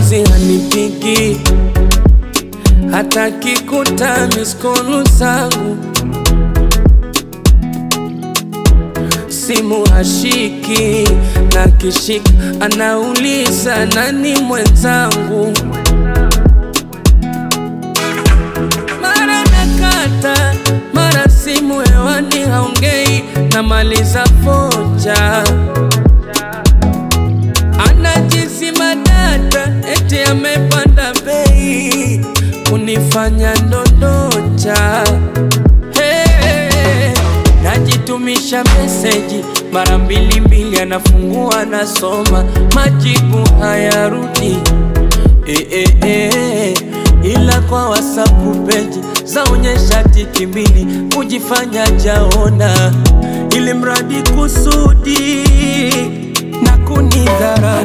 juzi hanipigi, hataki kuta miskolu zangu, simu hashiki, na kishika anauliza nani mwenzangu. Mara nakata, mara simu hewani haongei, namaliza foja. Anajizima data, eti amepanda bei, kunifanya ndondocha. Hey, najitumisha meseji mara mbili, anafungua nasoma, majibu hayarudi. Ila kwa WhatsApp page zaonyesha tiki mbili, kujifanya jaona, ili mradi kusudi na kunidhara.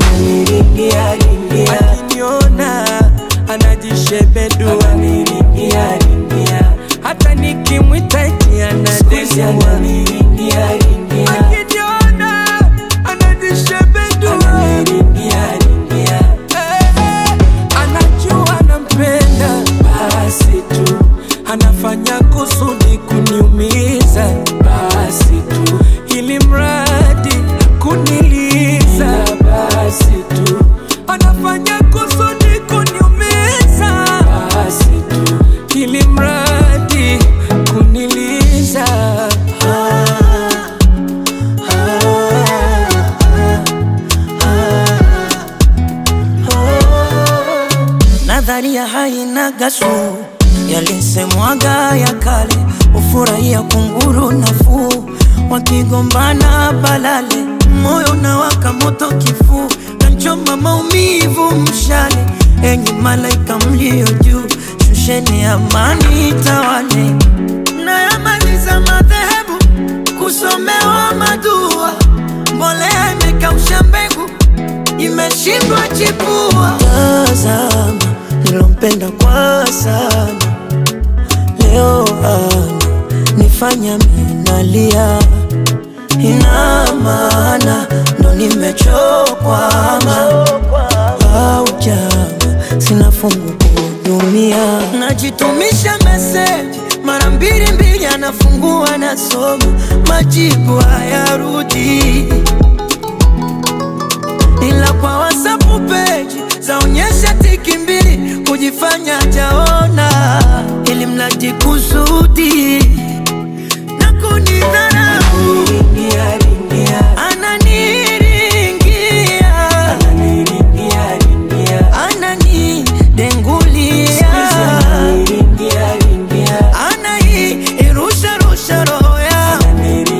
Akiniona anajishebedu, hata nikimwita eti anadesiwa. Akiniona anajishebedu, anajua nampenda, basi tu anafanya kusudi kuniumiza, basi tu ili mradi kuniliza, basi tu anafanya kusudi kuniumiza, basi tu ili mradi kuniliza. Nadharia haina gasu, yalisemwaga ya kale, ufurahia kunguru nafuu, wakigombana balale, moyo na waka moto kifuu, kanchoma maumivu mshale. Enyi malaika mlio juu, shusheni amani tawale. Nayamaliza madhehebu, kusomewa madua, mbolea imekausha mbegu, imeshindwa chipua. Tazama nilompenda kwa sana, leo nifanya minalia, ina maana ndo nimechokwama. Au jama sina fungu kuhudumia, najitumisha message mara mbili, anafungua nasoma, majibu hayarudi. Ila kwa WhatsApp page zaonyesha tiki mbili, kujifanya jaona, ili mradi kusudi na kunidharau. Ananidengulia, irusha roho yangu.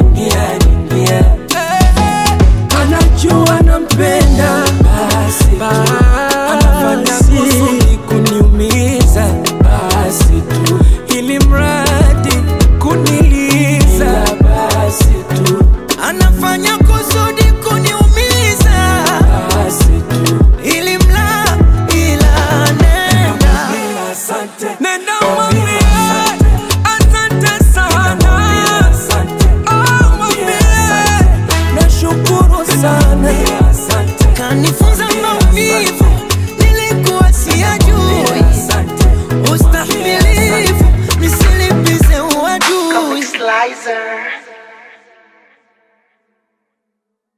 Anajua nampenda, basi anafanya kusudi kuniumiza, basi tu ili mradi kuniliza, basi tu Anafanya kusudi kuniumiza, basi tu ili ila nenda. nenda mwambie asante sana, mwambie nashukuru sana, Kanifunza maumivu nilikuwa siyajui, ustahimilivu nisilipize uadui. Comic Slicer.